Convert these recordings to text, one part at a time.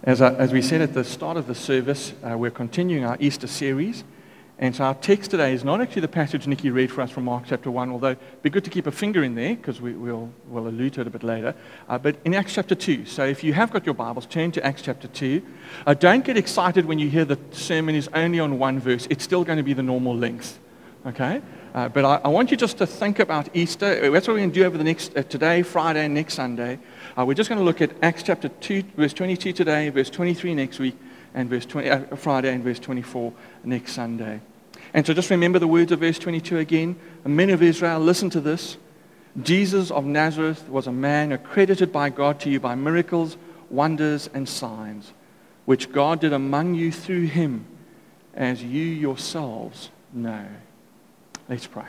As we said at the start of the service, we're continuing our Easter series. And so our text today is not actually the passage Nikki read for us from Mark chapter 1, although it'd be good to keep a finger in there because we'll allude to it a bit later. But in Acts chapter 2. So if you have got your Bibles, turn to Acts chapter 2. Don't get excited when you hear the sermon is only on one verse. It's still going to be the normal length. Okay? But I want you just to think about Easter. That's what we're going to do over the next, today, Friday, and next Sunday. We're just going to look at Acts chapter 2, verse 22 today, verse 23 next week, and verse 20, Friday, and verse 24 next Sunday. And so just remember the words of verse 22 again. Men of Israel, listen to this. Jesus of Nazareth was a man accredited by God to you by miracles, wonders, and signs, which God did among you through him, as you yourselves know. Let's pray.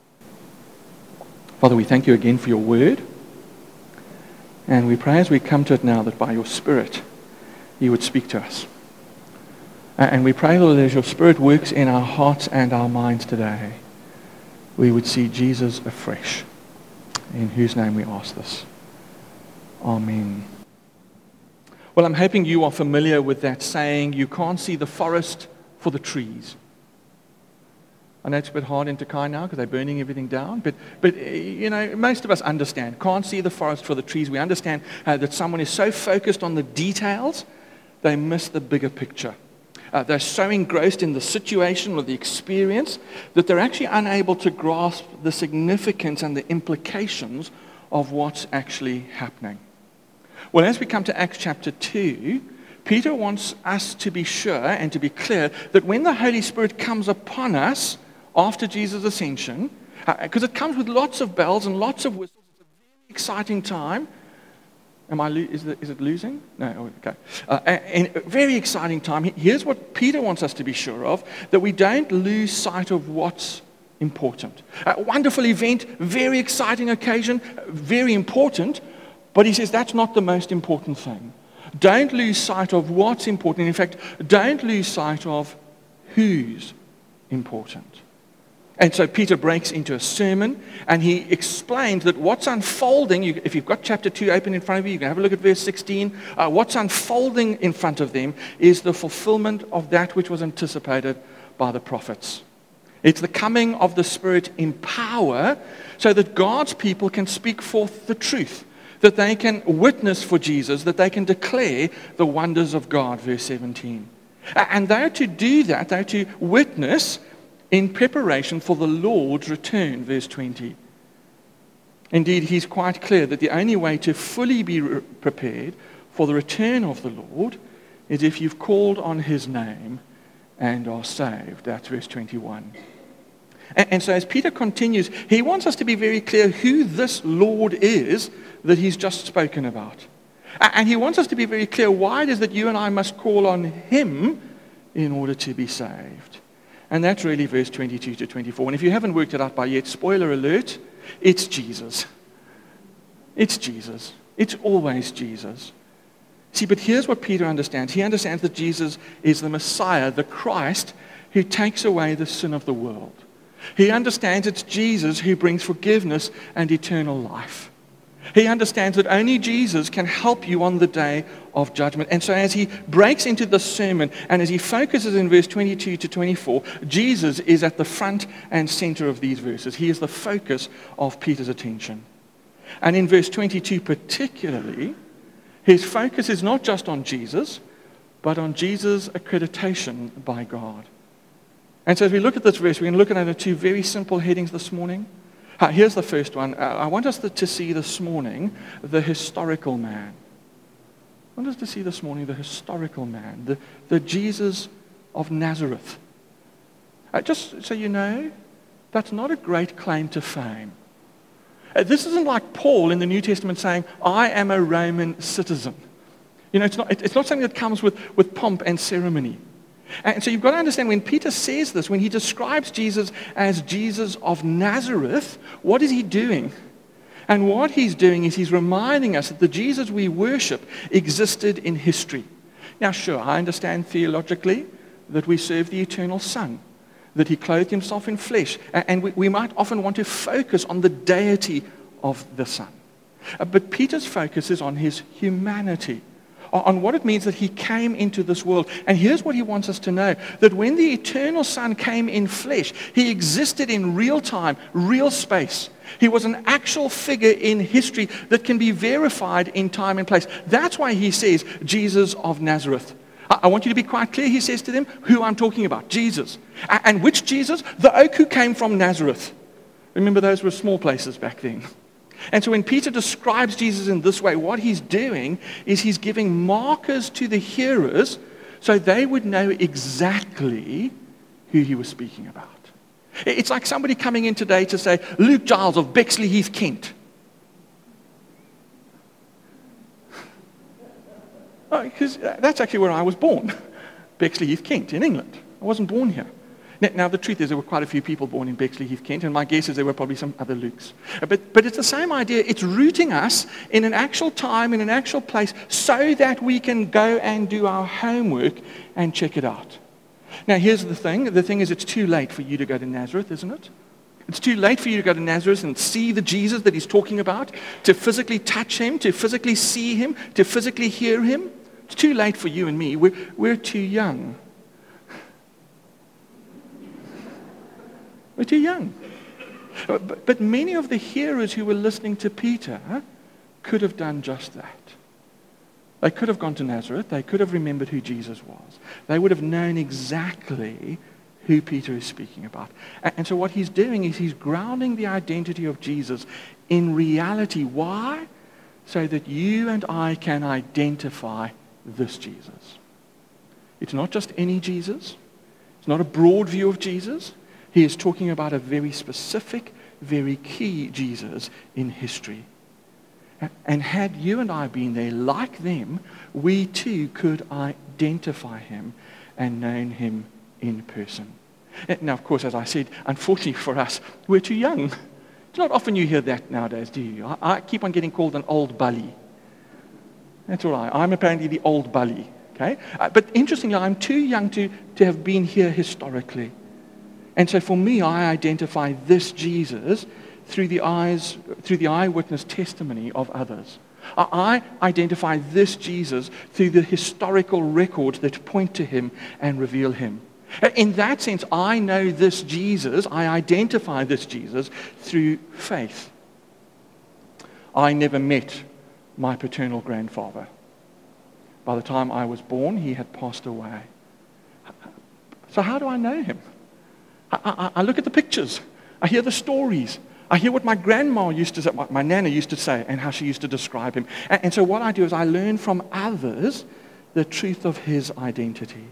Father, we thank you again for your word. And we pray as we come to it now that by your Spirit, you would speak to us. And we pray, Lord, that as your Spirit works in our hearts and our minds today, we would see Jesus afresh. In whose name we ask this. Amen. Well, I'm hoping you are familiar with that saying, you can't see the forest for the trees. I know it's a bit hard in Takai now because they're burning everything down, but you know, most of us understand. Can't see the forest for the trees. We understand that someone is so focused on the details, they miss the bigger picture. They're so engrossed in the situation or the experience that they're actually unable to grasp the significance and the implications of what's actually happening. Well, as we come to Acts chapter 2, Peter wants us to be sure and to be clear that when the Holy Spirit comes upon us after Jesus' ascension, because it comes with lots of bells and lots of whistles, it's a very exciting time. Is it losing? No, okay. And a very exciting time. Here's what Peter wants us to be sure of, that we don't lose sight of what's important. A wonderful event, very exciting occasion, very important, but he says that's not the most important thing. Don't lose sight of what's important. In fact, don't lose sight of who's important. And so Peter breaks into a sermon, and he explains that what's unfolding, if you've got chapter 2 open in front of you, you can have a look at verse 16. What's unfolding in front of them is the fulfillment of that which was anticipated by the prophets. It's the coming of the Spirit in power so that God's people can speak forth the truth, that they can witness for Jesus, that they can declare the wonders of God, verse 17. And they're to do that, they're to witness in preparation for the Lord's return, verse 20. Indeed, he's quite clear that the only way to fully be prepared for the return of the Lord is if you've called on his name and are saved. That's verse 21. And so as Peter continues, he wants us to be very clear who this Lord is that he's just spoken about. And he wants us to be very clear why it is that you and I must call on him in order to be saved. And that's really verse 22 to 24. And if you haven't worked it out by yet, spoiler alert, it's Jesus. It's Jesus. It's always Jesus. See, but here's what Peter understands. He understands that Jesus is the Messiah, the Christ, who takes away the sin of the world. He understands it's Jesus who brings forgiveness and eternal life. He understands that only Jesus can help you on the day of judgment. And so as he breaks into the sermon and as he focuses in verse 22 to 24, Jesus is at the front and center of these verses. He is the focus of Peter's attention. And in verse 22 particularly, his focus is not just on Jesus, but on Jesus' accreditation by God. And so as we look at this verse, we're going to look at it under two very simple headings this morning. Here's the first one. I want us to see this morning the historical man. I want us to see this morning the historical man, the Jesus of Nazareth. Just so you know, that's not a great claim to fame. This isn't like Paul in the New Testament saying, I am a Roman citizen. You know, it's not something that comes with pomp and ceremony. And so you've got to understand when Peter says this, when he describes Jesus as Jesus of Nazareth, what is he doing? And what he's doing is he's reminding us that the Jesus we worship existed in history. Now, sure, I understand theologically that we serve the eternal Son, that he clothed himself in flesh. And we might often want to focus on the deity of the Son. But Peter's focus is on his humanity, on what it means that he came into this world. And here's what he wants us to know, that when the eternal Son came in flesh, he existed in real time, real space. He was an actual figure in history that can be verified in time and place. That's why he says, Jesus of Nazareth. I want you to be quite clear, he says to them, who I'm talking about, Jesus. And which Jesus? The oak who came from Nazareth. Remember, those were small places back then. And so when Peter describes Jesus in this way, what he's doing is he's giving markers to the hearers so they would know exactly who he was speaking about. It's like somebody coming in today to say, Luke Giles of Bexleyheath, Kent. Because that's actually where I was born, Bexleyheath, Kent, in England. I wasn't born here. Now, the truth is there were quite a few people born in Bexleyheath, Kent, and my guess is there were probably some other Lukes. But it's the same idea. It's rooting us in an actual time, in an actual place, so that we can go and do our homework and check it out. Now, here's the thing. The thing is, it's too late for you to go to Nazareth, isn't it? It's too late for you to go to Nazareth and see the Jesus that he's talking about, to physically touch him, to physically see him, to physically hear him. It's too late for you and me. We're too young. We're too young. But many of the hearers who were listening to Peter could have done just that. They could have gone to Nazareth. They could have remembered who Jesus was. They would have known exactly who Peter is speaking about. And so what he's doing is he's grounding the identity of Jesus in reality. Why? So that you and I can identify this Jesus. It's not just any Jesus. It's not a broad view of Jesus. He is talking about a very specific, very key Jesus in history. And had you and I been there like them, we too could identify him and known him in person. Now, of course, as I said, unfortunately for us, we're too young. It's not often you hear that nowadays, do you? I keep on getting called an old bully. That's all right. I'm apparently the old bully. Okay? But interestingly, I'm too young to have been here historically. And so for me, I identify this Jesus through the eyewitness testimony of others. I identify this Jesus through the historical records that point to him and reveal him. In that sense, I know this Jesus, I identify this Jesus through faith. I never met my paternal grandfather. By the time I was born, he had passed away. So how do I know him? I look at the pictures. I hear the stories. I hear what my grandma used to say, what my nana used to say, and how she used to describe him. And so what I do is I learn from others the truth of his identity.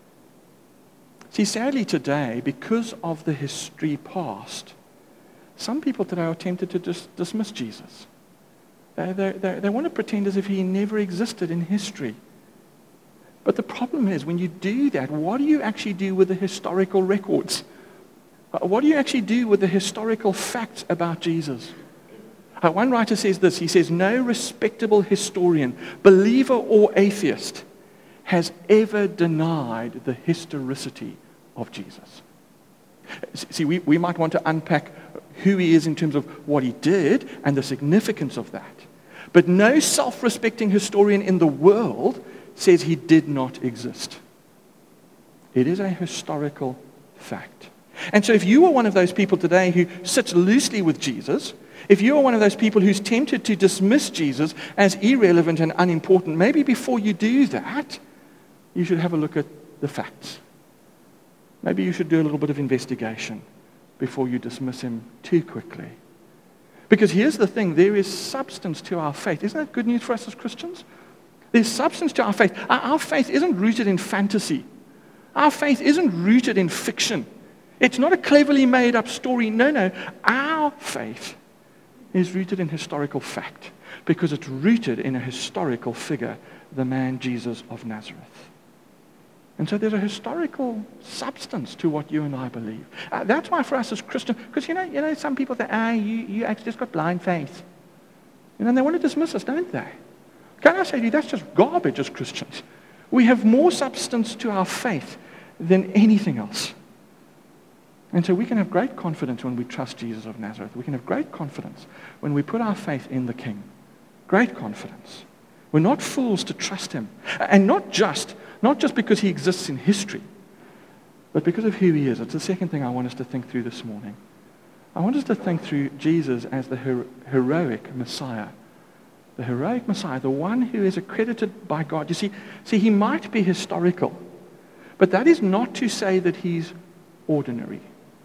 See, sadly today, because of the history past, some people today are tempted to dismiss Jesus. They want to pretend as if he never existed in history. But the problem is, when you do that, what do you actually do with the historical records? What do you actually do with the historical facts about Jesus? One writer says this. He says, no respectable historian, believer or atheist, has ever denied the historicity of Jesus. See, we might want to unpack who he is in terms of what he did and the significance of that. But no self-respecting historian in the world says he did not exist. It is a historical fact. And so if you are one of those people today who sits loosely with Jesus, if you are one of those people who's tempted to dismiss Jesus as irrelevant and unimportant, maybe before you do that, you should have a look at the facts. Maybe you should do a little bit of investigation before you dismiss him too quickly. Because here's the thing, there is substance to our faith. Isn't that good news for us as Christians? There's substance to our faith. Our faith isn't rooted in fantasy. Our faith isn't rooted in fiction. It's not a cleverly made up story. No. Our faith is rooted in historical fact because it's rooted in a historical figure, the man Jesus of Nazareth. And so there's a historical substance to what you and I believe. That's why for us as Christians, because you know, some people say, you actually just got blind faith. And they want to dismiss us, don't they? Can I say to you, that's just garbage as Christians. We have more substance to our faith than anything else. And so we can have great confidence when we trust Jesus of Nazareth. We can have great confidence when we put our faith in the King. Great confidence. We're not fools to trust him. And not just because he exists in history, but because of who he is. It's the second thing I want us to think through this morning. I want us to think through Jesus as the heroic Messiah. The heroic Messiah, the one who is accredited by God. You see, he might be historical, but that is not to say that he's ordinary.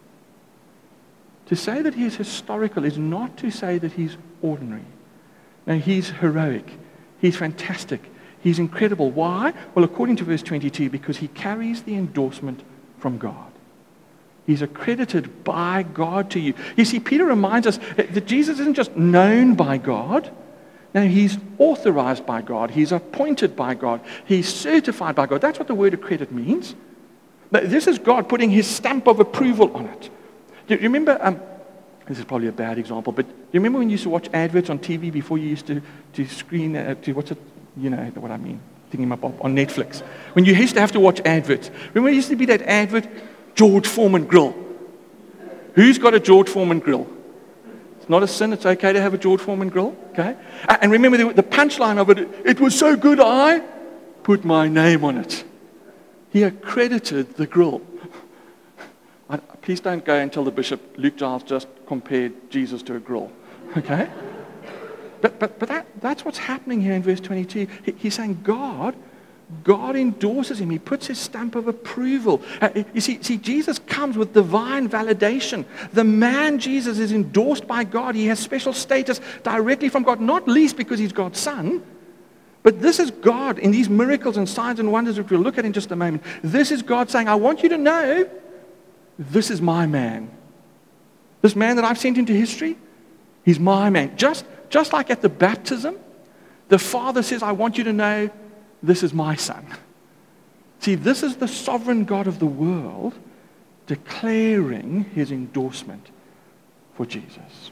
To say that he's historical is not to say that he's ordinary. No, he's heroic. He's fantastic. He's incredible. Why? Well, according to verse 22, because he carries the endorsement from God. He's accredited by God to you. You see, Peter reminds us that Jesus isn't just known by God. No, he's authorized by God. He's appointed by God. He's certified by God. That's what the word accredit means. This is God putting his stamp of approval on it. Do you remember, this is probably a bad example, but do you remember when you used to watch adverts on TV before you used to screen, to what's it, you know what I mean, thinking up on Netflix. When you used to have to watch adverts. Remember there used to be that advert, George Foreman Grill. Who's got a George Foreman Grill? It's not a sin, it's okay to have a George Foreman Grill, okay? And remember the punchline of it was so good I put my name on it. He accredited the grill. Please don't go and tell the bishop Luke Giles just compared Jesus to a grill, okay? But that's what's happening here in verse 22. He's saying God endorses him. He puts his stamp of approval. You see, Jesus comes with divine validation. The man Jesus is endorsed by God. He has special status directly from God, not least because he's God's son. But this is God in these miracles and signs and wonders which we'll look at in just a moment. This is God saying, I want you to know, this is my man. This man that I've sent into history, he's my man. Just like at the baptism, the Father says, I want you to know, this is my son. See, this is the sovereign God of the world declaring his endorsement for Jesus.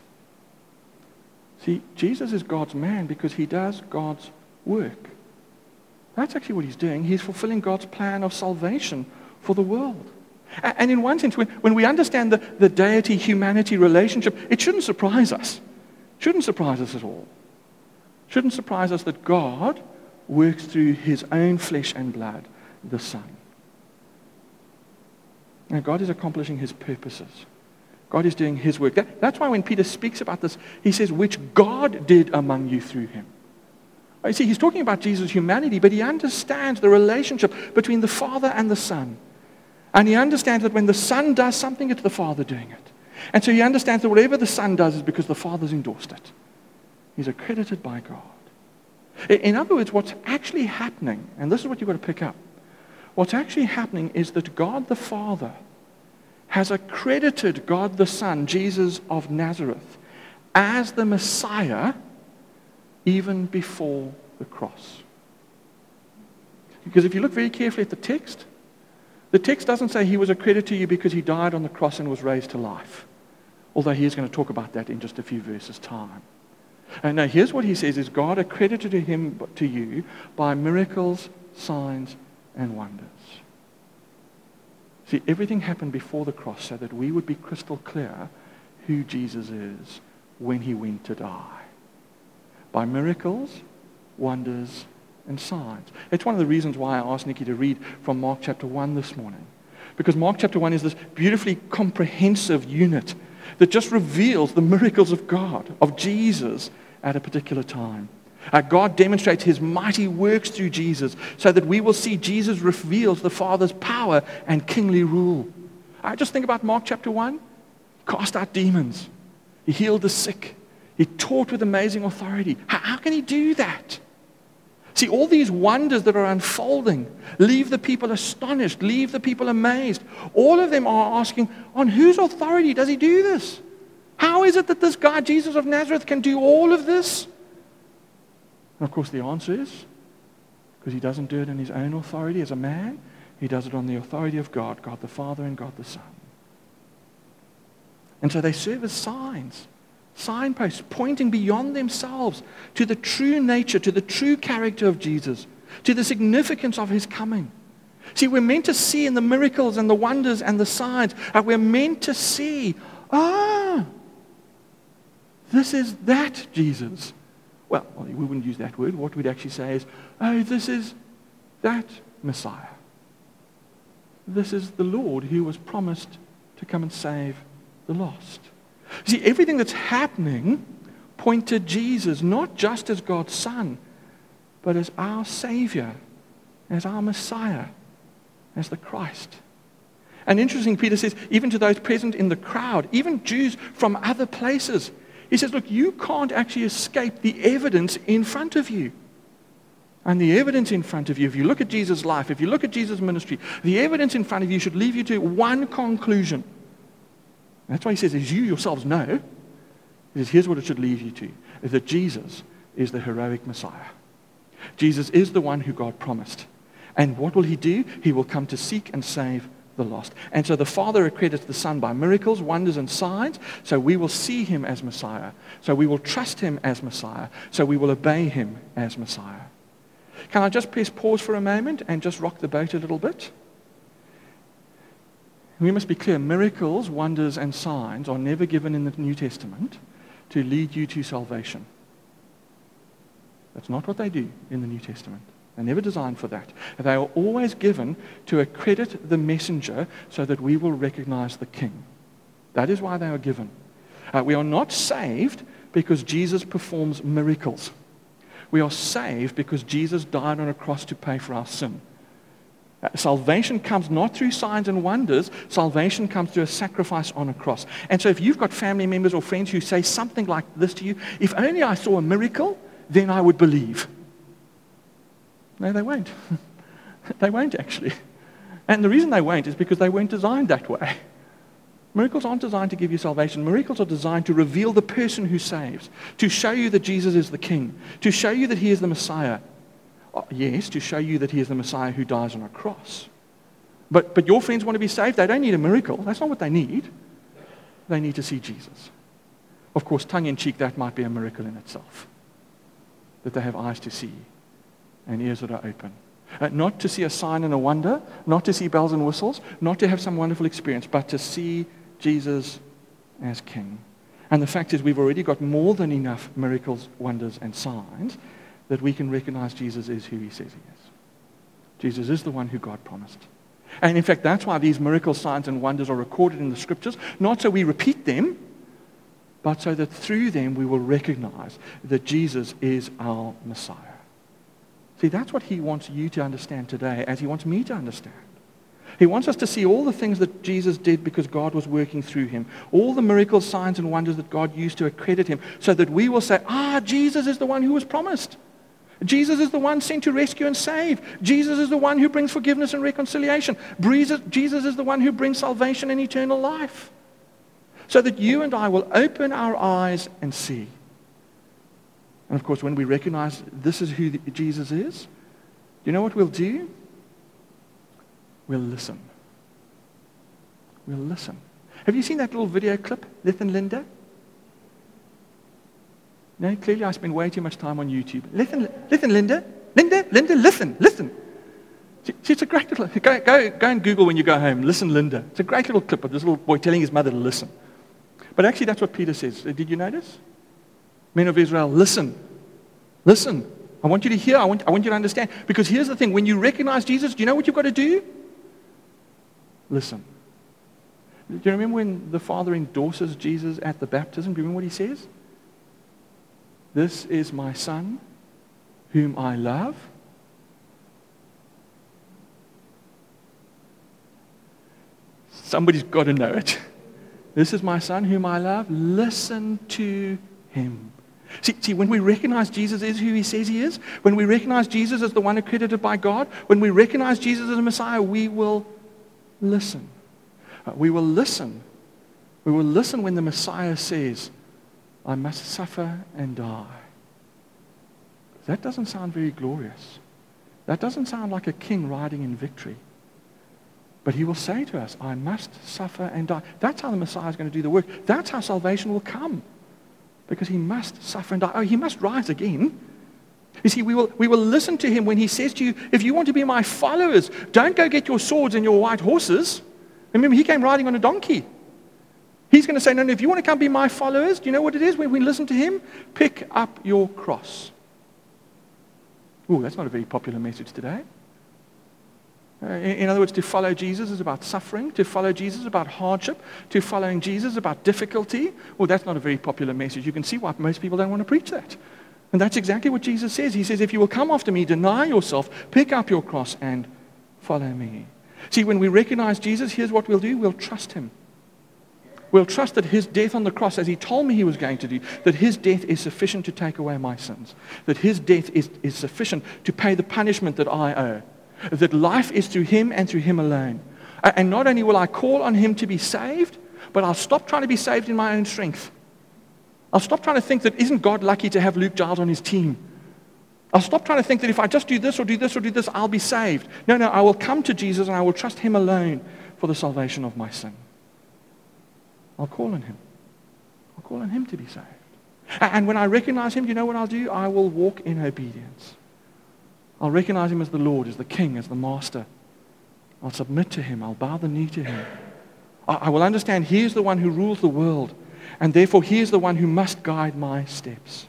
See, Jesus is God's man because he does God's work. That's actually what he's doing. He's fulfilling God's plan of salvation for the world. And in one sense, when we understand the deity-humanity relationship, it shouldn't surprise us. It shouldn't surprise us at all. It shouldn't surprise us that God works through his own flesh and blood, the Son. Now, God is accomplishing his purposes. God is doing his work. That's why when Peter speaks about this, he says, which God did among you through him. You see, he's talking about Jesus' humanity, but he understands the relationship between the Father and the Son. And he understands that when the Son does something, it's the Father doing it. And so he understands that whatever the Son does is because the Father's endorsed it. He's accredited by God. In other words, what's actually happening, and this is what you've got to pick up, what's actually happening is that God the Father has accredited God the Son, Jesus of Nazareth, as the Messiah even before the cross. Because if you look very carefully at the text doesn't say he was accredited to you because he died on the cross and was raised to life. Although he is going to talk about that in just a few verses' time. And now here's what he says is God accredited him to you by miracles, signs, and wonders. See, everything happened before the cross so that we would be crystal clear who Jesus is when he went to die. By miracles, wonders, and signs. It's one of the reasons why I asked Nikki to read from Mark chapter 1 this morning. Because Mark chapter 1 is this beautifully comprehensive unit that just reveals the miracles of God, of Jesus at a particular time. God demonstrates his mighty works through Jesus so that we will see Jesus reveals the Father's power and kingly rule. I just think about Mark chapter 1. Cast out demons. He healed the sick. He taught with amazing authority. How can he do that? See, all these wonders that are unfolding leave the people astonished, leave the people amazed. All of them are asking, on whose authority does he do this? How is it that this guy, Jesus of Nazareth, can do all of this? And of course the answer is, because he doesn't do it in his own authority as a man, he does it on the authority of God, God the Father and God the Son. And so they serve as signs. Signposts pointing beyond themselves to the true nature, to the true character of Jesus, to the significance of his coming. See, we're meant to see in the miracles and the wonders and the signs, we're meant to see, this is that Jesus. well, we wouldn't use that word. What we'd actually say is, oh, this is that Messiah. This is the Lord who was promised to come and save the lost. See, everything that's happening pointed Jesus, not just as God's Son, but as our Savior, as our Messiah, as the Christ. And interesting, Peter says, even to those present in the crowd, even Jews from other places, he says, look, you can't actually escape the evidence in front of you. And the evidence in front of you, if you look at Jesus' life, if you look at Jesus' ministry, the evidence in front of you should lead you to one conclusion. That's why he says, as you yourselves know, he says, here's what it should lead you to, is that Jesus is the heroic Messiah. Jesus is the one who God promised. And what will he do? He will come to seek and save the lost. And so the Father accredits the Son by miracles, wonders, and signs. So we will see him as Messiah. So we will trust him as Messiah. So we will obey him as Messiah. Can I just press pause for a moment and just rock the boat a little bit? We must be clear, miracles, wonders, and signs are never given in the New Testament to lead you to salvation. That's not what they do in the New Testament. They're never designed for that. They are always given to accredit the messenger so that we will recognize the King. That is why they are given. We are not saved because Jesus performs miracles. We are saved because Jesus died on a cross to pay for our sin. Salvation comes not through signs and wonders. Salvation comes through a sacrifice on a cross. And so if you've got family members or friends who say something like this to you, if only I saw a miracle, then I would believe. No, they won't. They won't actually. And the reason they won't is because they weren't designed that way. Miracles aren't designed to give you salvation. Miracles are designed to reveal the person who saves, to show you that Jesus is the King, to show you that he is the Messiah. Yes, to show you that he is the Messiah who dies on a cross. But your friends want to be saved. They don't need a miracle. That's not what they need. They need to see Jesus. Of course, tongue-in-cheek, that might be a miracle in itself. That they have eyes to see and ears that are open. Not to see a sign and a wonder, not to see bells and whistles, not to have some wonderful experience, but to see Jesus as King. And the fact is we've already got more than enough miracles, wonders, and signs that we can recognize Jesus is who he says he is. Jesus is the one who God promised. And in fact, that's why these miracles, signs, and wonders are recorded in the Scriptures, not so we repeat them, but so that through them we will recognize that Jesus is our Messiah. See, that's what he wants you to understand today, as he wants me to understand. He wants us to see all the things that Jesus did because God was working through him. All the miracles, signs, and wonders that God used to accredit him, so that we will say, Jesus is the one who was promised. Jesus is the one sent to rescue and save. Jesus is the one who brings forgiveness and reconciliation. Jesus is the one who brings salvation and eternal life. So that you and I will open our eyes and see. And of course, when we recognize this is who Jesus is, you know what we'll do? We'll listen. We'll listen. Have you seen that little video clip, Leth and Linda? No, clearly I spend way too much time on YouTube. Listen, Linda. Linda, listen. It's a great little, go and Google when you go home, Listen, Linda. It's a great little clip of this little boy telling his mother to listen. But actually that's what Peter says. Did you notice? Men of Israel, listen. Listen. I want you to hear. I want you to understand. Because here's the thing. When you recognize Jesus, do you know what you've got to do? Listen. Do you remember when the Father endorses Jesus at the baptism? Do you remember what he says? This is my Son, whom I love. Somebody's got to know it. This is my Son, whom I love. Listen to him. See, when we recognize Jesus is who he says he is, when we recognize Jesus as the one accredited by God, when we recognize Jesus as a Messiah, we will listen. We will listen. We will listen when the Messiah says, I must suffer and die. That doesn't sound very glorious. That doesn't sound like a king riding in victory. But he will say to us, I must suffer and die. That's how the Messiah is going to do the work. That's how salvation will come. Because he must suffer and die. Oh, he must rise again. You see, we will listen to him when he says to you, if you want to be my followers, don't go get your swords and your white horses. Remember, he came riding on a donkey. He's going to say, no, if you want to come be my followers, do you know what it is when we listen to him? Pick up your cross. Oh, that's not a very popular message today. In other words, to follow Jesus is about suffering. To follow Jesus is about hardship. To following Jesus is about difficulty. Well, that's not a very popular message. You can see why most people don't want to preach that. And that's exactly what Jesus says. He says, if you will come after me, deny yourself, pick up your cross, and follow me. See, when we recognize Jesus, here's what we'll do. We'll trust him. We'll trust that his death on the cross, as he told me he was going to do, that his death is sufficient to take away my sins. That his death is sufficient to pay the punishment that I owe. That life is through him and through him alone. And not only will I call on him to be saved, but I'll stop trying to be saved in my own strength. I'll stop trying to think that isn't God lucky to have Luke Giles on his team. I'll stop trying to think that if I just do this or do this or do this, I'll be saved. No, I will come to Jesus and I will trust him alone for the salvation of my sin. I'll call on him. I'll call on him to be saved. And when I recognize him, do you know what I'll do? I will walk in obedience. I'll recognize him as the Lord, as the King, as the Master. I'll submit to him. I'll bow the knee to him. I will understand he is the one who rules the world, and therefore he is the one who must guide my steps.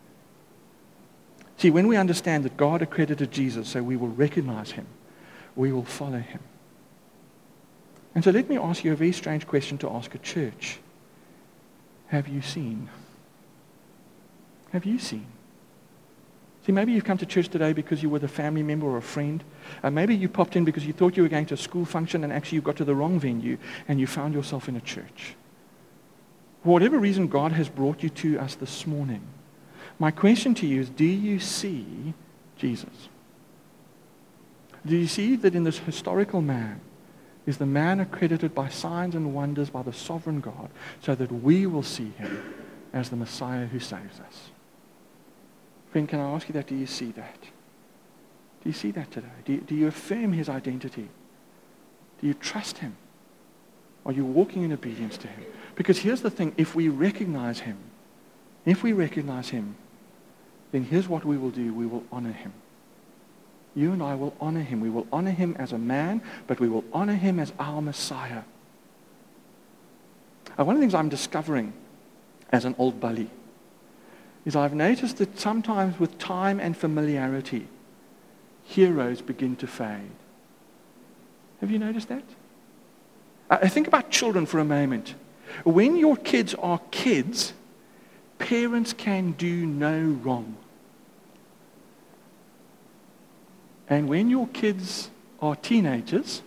See, when we understand that God accredited Jesus, so we will recognize him, we will follow him. And so let me ask you a very strange question to ask a church. Have you seen? Have you seen? See, maybe you've come to church today because you were with a family member or a friend. Maybe you popped in because you thought you were going to a school function and actually you got to the wrong venue and you found yourself in a church. For whatever reason God has brought you to us this morning, my question to you is, do you see Jesus? Do you see that in this historical man is the man accredited by signs and wonders by the sovereign God so that we will see him as the Messiah who saves us? Friend, can I ask you that? Do you see that? Do you see that today? Do you affirm his identity? Do you trust him? Are you walking in obedience to him? Because here's the thing, if we recognize him, then here's what we will do. We will honor him. You and I will honor him. We will honor him as a man, but we will honor him as our Messiah. One of the things I'm discovering as an old bully is I've noticed that sometimes with time and familiarity, heroes begin to fade. Have you noticed that? Think about children for a moment. When your kids are kids, parents can do no wrong. And when your kids are teenagers,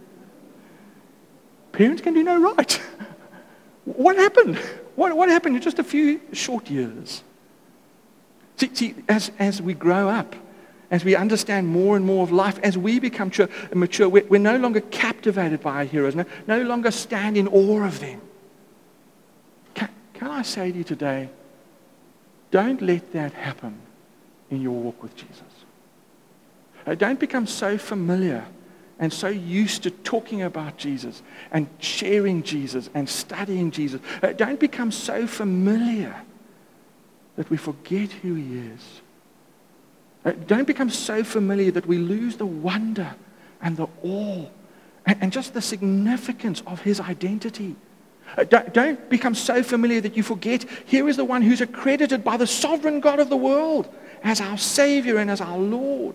parents can do no right. What happened? What happened in just a few short years? See, as we grow up, as we understand more and more of life, as we become mature, we're no longer captivated by our heroes, no longer stand in awe of them. Can I say to you today, don't let that happen in your walk with Jesus. Don't become so familiar and so used to talking about Jesus and sharing Jesus and studying Jesus. Don't become so familiar that we forget who he is. Don't become so familiar that we lose the wonder and the awe and just the significance of his identity. Don't become so familiar that you forget here is the one who's accredited by the sovereign God of the world as our Savior and as our Lord.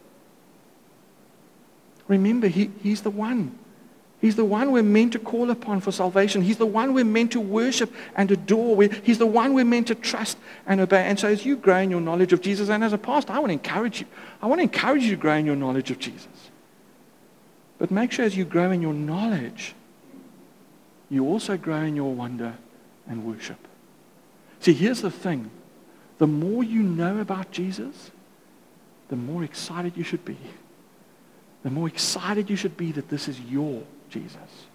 Remember, he's the one. He's the one we're meant to call upon for salvation. He's the one we're meant to worship and adore. He's the one we're meant to trust and obey. And so as you grow in your knowledge of Jesus, and as a pastor, I want to encourage you. I want to encourage you to grow in your knowledge of Jesus. But make sure as you grow in your knowledge, you also grow in your wonder and worship. See, here's the thing. The more you know about Jesus, the more excited you should be. The more excited you should be that this is your Jesus.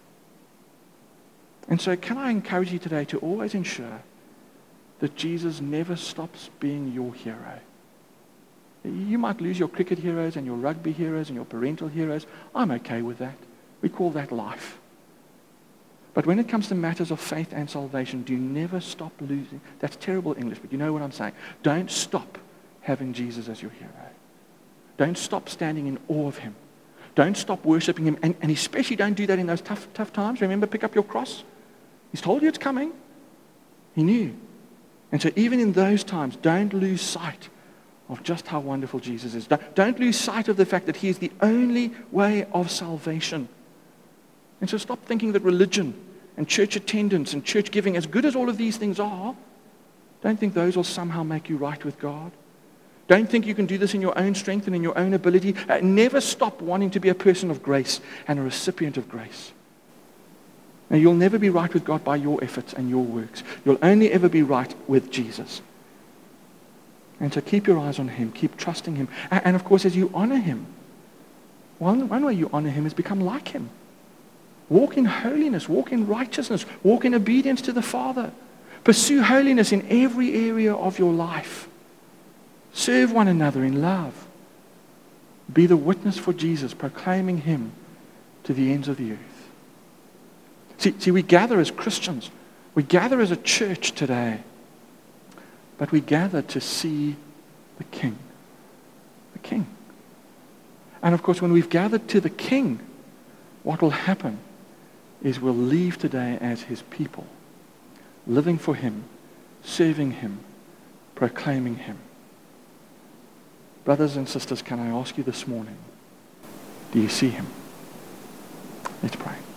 And so can I encourage you today to always ensure that Jesus never stops being your hero. You might lose your cricket heroes and your rugby heroes and your parental heroes. I'm okay with that. We call that life. But when it comes to matters of faith and salvation, do never stop losing. That's terrible English, but you know what I'm saying. Don't stop having Jesus as your hero. Don't stop standing in awe of him. Don't stop worshiping him. And especially don't do that in those tough times. Remember, pick up your cross. He's told you it's coming. He knew. And so even in those times, don't lose sight of just how wonderful Jesus is. Don't lose sight of the fact that he is the only way of salvation. And so stop thinking that religion and church attendance and church giving, as good as all of these things are, don't think those will somehow make you right with God. Don't think you can do this in your own strength and in your own ability. Never stop wanting to be a person of grace and a recipient of grace. Now, you'll never be right with God by your efforts and your works. You'll only ever be right with Jesus. And so keep your eyes on him. Keep trusting him. And of course, as you honor him, one way you honor him is become like him. Walk in holiness. Walk in righteousness. Walk in obedience to the Father. Pursue holiness in every area of your life. Serve one another in love. Be the witness for Jesus, proclaiming him to the ends of the earth. See, we gather as Christians. We gather as a church today. But we gather to see the King. The King. And of course, when we've gathered to the King, what will happen is we'll leave today as his people, living for him, serving him, proclaiming him. Brothers and sisters, can I ask you this morning, do you see him? Let's pray.